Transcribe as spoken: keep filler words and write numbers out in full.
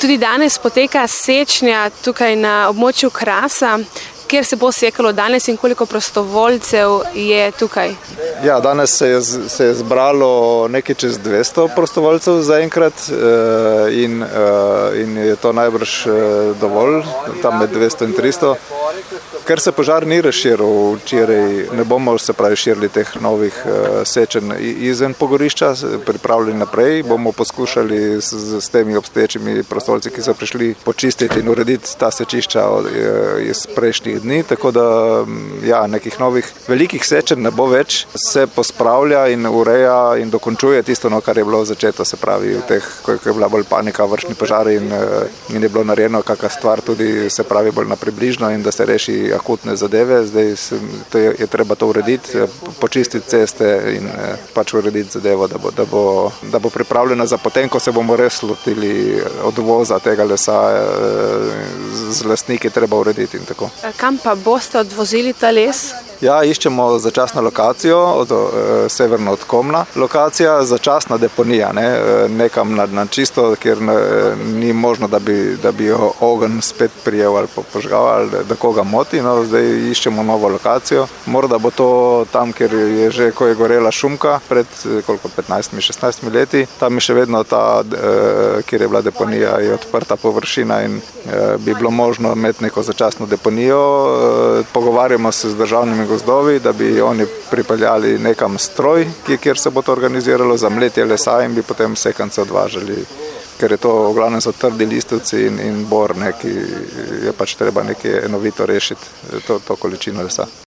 Tudi danes poteka sečnja tukaj na območju Krasa, kjer se bo sekalo danes in koliko prostovoljcev je tukaj? Ja, danes se je, se je zbralo nekaj čez dvesto prostovoljcev zaenkrat in, in je to najbrž dovolj, tam med dvesto in tristo. Ker se požar ni razširil včeraj, ne bomo se pravi širili teh novih sečenj izven pogorišča, pripravljeni naprej, bomo poskušali s, s temi obstoječimi prostovoljci, ki so prišli, počistiti in urediti ta sečišča iz prejšnjih dni, tako da ja, nekih novih velikih sečenj ne bo več, se pospravlja in ureja in dokončuje tisto, no, kar je bilo začeto, se pravi v teh, ko je bila bolj panika, vršni požari in, in je bilo narejeno kakšna stvar tudi, se pravi bolj na približno in da se reši akutne zadeve. Zdaj se, to je, je treba to urediti, počistiti ceste in pač urediti zadevo, da bo, da bo, da bo pripravljena za potem, ko se bomo res lotili odvoza tega lesa, z lastniki treba urediti in tako. Kam pa boste odvozili ta les? Ja, iščemo začasno lokacijo, od, e, severno od Komna. Lokacija začasna deponija, ne, nekam na, na čisto, kjer ne, ni možno, da bi, da bi ogenj spet prijel ali požgal ali da koga moti. No, zdaj iščemo novo lokacijo. Morda bo to tam, kjer je že, ko je gorela šumka pred koliko, petnajstimi, šestnajstimi leti. Tam je še vedno ta, e, kjer je bila deponija, je odprta površina in e, bi bilo možno imeti neko začasno deponijo. E, pogovarjamo se z državnimi gozdovi, da bi oni pripeljali nekam stroj, kjer se bo to organiziralo za mletje lesa in bi potem sekance odvažali, ker je to v glavnem so trdi listovci in, in bor, ki je pač treba nekaj enovito rešiti, to, to količino lesa.